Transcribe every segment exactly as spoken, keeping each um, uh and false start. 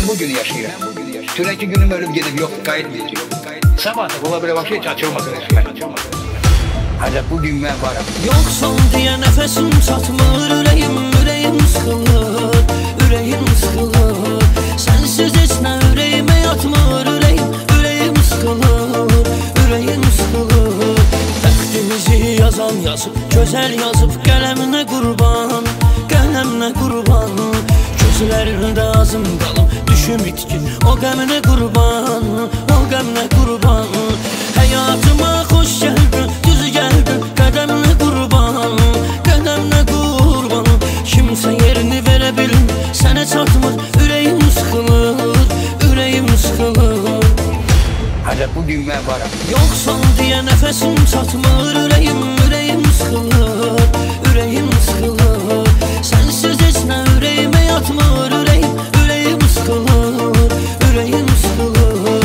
Ben bugün yaşayıram. Dünənki günüm ölüb gedib yox, qayıtmayacaq. Sabah da ola bilər vəbşə heç açılmasın. Ancaq bugün mən varım. Yoksan diye nefesim çatmır, ürəyim, ürəyim sıxılır, ürəyim sıxılır. Sensiz heç nə ürəyimə yatmır, ürəyim, ürəyim sıxılır, ürəyim sıxılır. Bəxtimizi yazan yazıb, gözəl yazıb, qələminə qurban, qələminə qurban. Gözlərində azım qalım, düşüm itkin, o qəminə qurban, o qəminə qurban. Həyatıma xoş gəldin, düzü gəldin, qədəminə qurban, qədəminə qurban. Kimsə yerini verə bilmir, sənə çatmır, ürəyim sıxılır, ürəyim sıxılır. Ancaq bugün mən varım. Yoksan diye nefesim çatmır, ürəyim, ürəyim sıxılır, ürəyim sıxılır. Sensiz heç nə ürəyimə yatmır, ürəyim, ürəyim sıxılır, ürəyim sıxılır.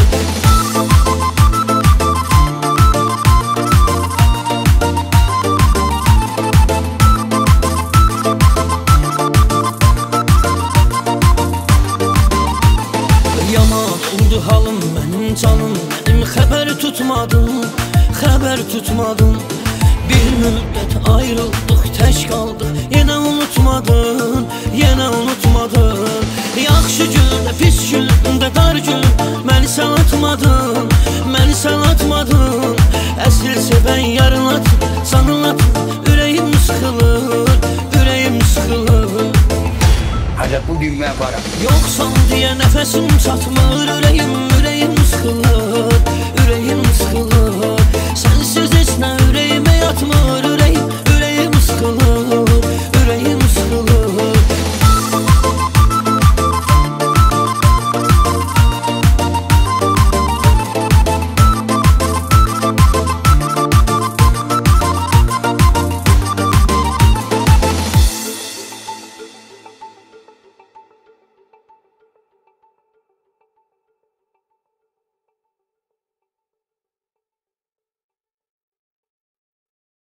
Yaman oldu halım, mənim canım, mənim xəbər tutmadım, xəbər tutmadım. Bir müddət ayrıldıq, tək qaldıq, yenə unutmadın, yenə unutmadın. Yaxşı gündə, pis gündə, dar gün, məni sən atmadın, məni sən atmadın. Əsl sevən yarınlatın, sanılatın, ürəyim sıxılır, ürəyim sıxılır. Ancaq bugün mən varım. Yoksan diye nefesim çatmır, ürəyim, ürəyim sıxılır, ürəyim sıxılır.